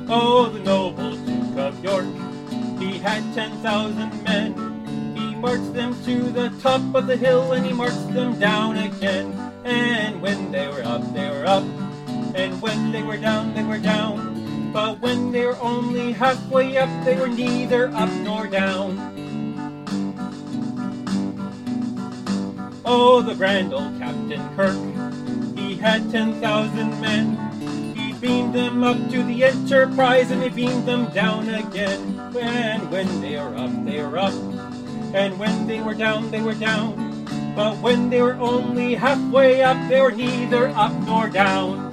Oh, the noble Duke of York, he had 10,000 men. He marched them to the top of the hill, and he marched them down again. And when they were up, they were up, and when they were down, they were down. But when they were only halfway up, they were neither up nor down. Oh, the grand old Captain Kirk, he had 10,000 men. He beamed them up to the Enterprise, and he beamed them down again. And when they were up, they were up, and when they were down, they were down. But when they were only halfway up, they were neither up nor down.